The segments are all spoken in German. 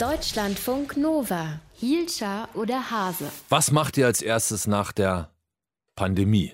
Deutschlandfunk Nova. Hielscher oder Hase? Was macht ihr als erstes nach der Pandemie?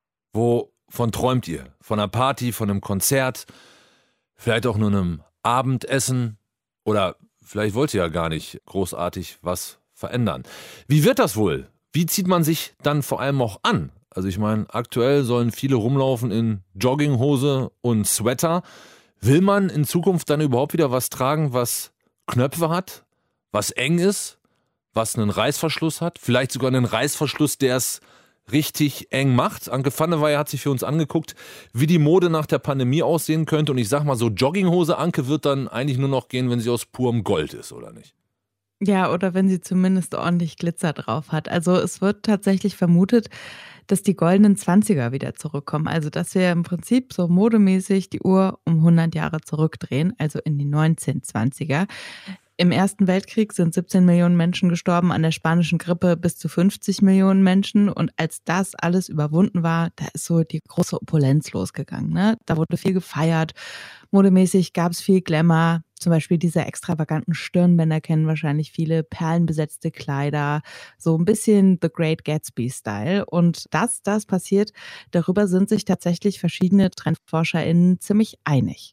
Wovon träumt ihr? Von einer Party, von einem Konzert? Vielleicht auch nur einem Abendessen? Oder vielleicht wollt ihr ja gar nicht großartig was verändern. Wie wird das wohl? Wie zieht man sich dann vor allem auch an? Also ich meine, aktuell sollen viele rumlaufen in Jogginghose und Sweater. Will man in Zukunft dann überhaupt wieder was tragen, was Knöpfe hat, was eng ist, was einen Reißverschluss hat? Vielleicht sogar einen Reißverschluss, der es richtig eng macht. Anke Pfanneweyer hat sich für uns angeguckt, wie die Mode nach der Pandemie aussehen könnte. Und ich sag mal so, Jogginghose, Anke, wird dann eigentlich nur noch gehen, wenn sie aus purem Gold ist, oder nicht? Ja, oder wenn sie zumindest ordentlich Glitzer drauf hat. Also es wird tatsächlich vermutet, dass die goldenen 20er wieder zurückkommen. Also dass wir im Prinzip so modemäßig die Uhr um 100 Jahre zurückdrehen, also in die 1920er. Im Ersten Weltkrieg sind 17 Millionen Menschen gestorben, an der spanischen Grippe bis zu 50 Millionen Menschen. Und als das alles überwunden war, da ist so die große Opulenz losgegangen. Ne? Da wurde viel gefeiert, modemäßig gab es viel Glamour. Zum Beispiel diese extravaganten Stirnbänder kennen wahrscheinlich viele, perlenbesetzte Kleider, so ein bisschen The Great Gatsby-Style. Und dass das passiert, darüber sind sich tatsächlich verschiedene TrendforscherInnen ziemlich einig.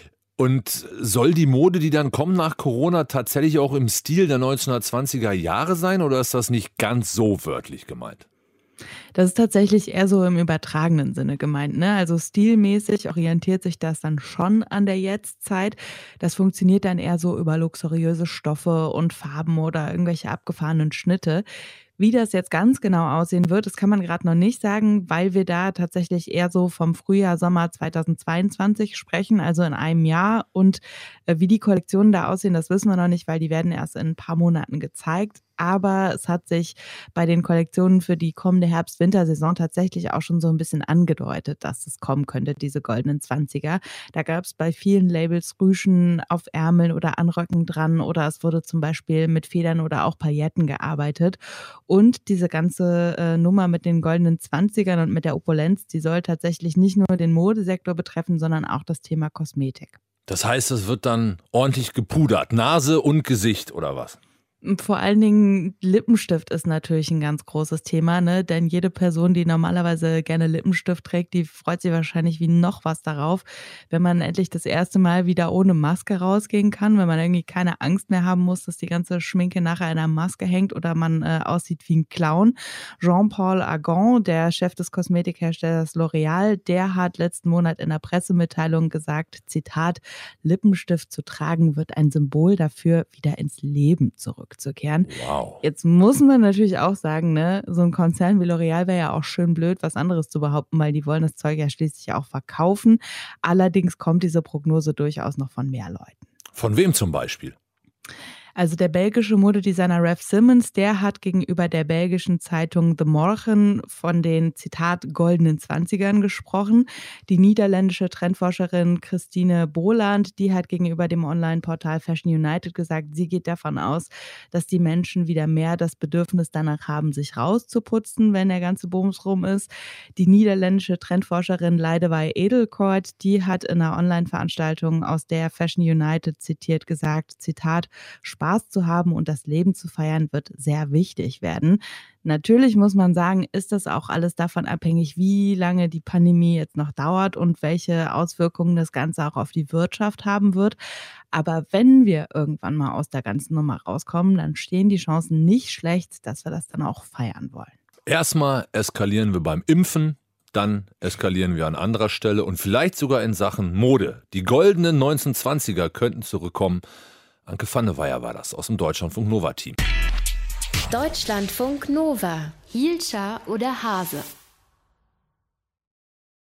Und soll die Mode, die dann kommt nach Corona, tatsächlich auch im Stil der 1920er Jahre sein oder ist das nicht ganz so wörtlich gemeint? Das ist tatsächlich eher so im übertragenen Sinne gemeint, ne? Also stilmäßig orientiert sich das dann schon an der Jetztzeit. Das funktioniert dann eher so über luxuriöse Stoffe und Farben oder irgendwelche abgefahrenen Schnitte. Wie das jetzt ganz genau aussehen wird, das kann man gerade noch nicht sagen, weil wir da tatsächlich eher so vom Frühjahr, Sommer 2022 sprechen, also in einem Jahr. Und wie die Kollektionen da aussehen, das wissen wir noch nicht, weil die werden erst in ein paar Monaten gezeigt. Aber es hat sich bei den Kollektionen für die kommende Herbst-Wintersaison tatsächlich auch schon so ein bisschen angedeutet, dass es kommen könnte, diese goldenen 20er. Da gab es bei vielen Labels Rüschen auf Ärmeln oder Anröcken dran oder es wurde zum Beispiel mit Federn oder auch Pailletten gearbeitet. Und diese ganze Nummer mit den goldenen 20ern und mit der Opulenz, die soll tatsächlich nicht nur den Modesektor betreffen, sondern auch das Thema Kosmetik. Das heißt, es wird dann ordentlich gepudert, Nase und Gesicht oder was? Vor allen Dingen Lippenstift ist natürlich ein ganz großes Thema, ne? Denn jede Person, die normalerweise gerne Lippenstift trägt, die freut sich wahrscheinlich wie noch was darauf, wenn man endlich das erste Mal wieder ohne Maske rausgehen kann, wenn man irgendwie keine Angst mehr haben muss, dass die ganze Schminke nachher in einer Maske hängt oder man aussieht wie ein Clown. Jean-Paul Agon, der Chef des Kosmetikherstellers L'Oréal, der hat letzten Monat in der Pressemitteilung gesagt, Zitat, Lippenstift zu tragen wird ein Symbol dafür, wieder ins Leben zurückzukehren. Wow. Jetzt muss man natürlich auch sagen, ne, so ein Konzern wie L'Oréal wäre ja auch schön blöd, was anderes zu behaupten, weil die wollen das Zeug ja schließlich auch verkaufen. Allerdings kommt diese Prognose durchaus noch von mehr Leuten. Von wem zum Beispiel? Also der belgische Modedesigner Raf Simons, der hat gegenüber der belgischen Zeitung The Morgen von den, Zitat, goldenen 20ern gesprochen. Die niederländische Trendforscherin Christine Boland, die hat gegenüber dem Online-Portal Fashion United gesagt, sie geht davon aus, dass die Menschen wieder mehr das Bedürfnis danach haben, sich rauszuputzen, wenn der ganze Bums rum ist. Die niederländische Trendforscherin Leidewij Edelkort, die hat in einer Online-Veranstaltung, aus der Fashion United zitiert, gesagt, Zitat, Spaß zu haben und das Leben zu feiern, wird sehr wichtig werden. Natürlich muss man sagen, ist das auch alles davon abhängig, wie lange die Pandemie jetzt noch dauert und welche Auswirkungen das Ganze auch auf die Wirtschaft haben wird. Aber wenn wir irgendwann mal aus der ganzen Nummer rauskommen, dann stehen die Chancen nicht schlecht, dass wir das dann auch feiern wollen. Erstmal eskalieren wir beim Impfen, dann eskalieren wir an anderer Stelle und vielleicht sogar in Sachen Mode. Die goldenen 1920er könnten zurückkommen. Anke Pfanneweyer war das aus dem Deutschlandfunk Nova Team. Deutschlandfunk Nova. Hielscher oder Hase?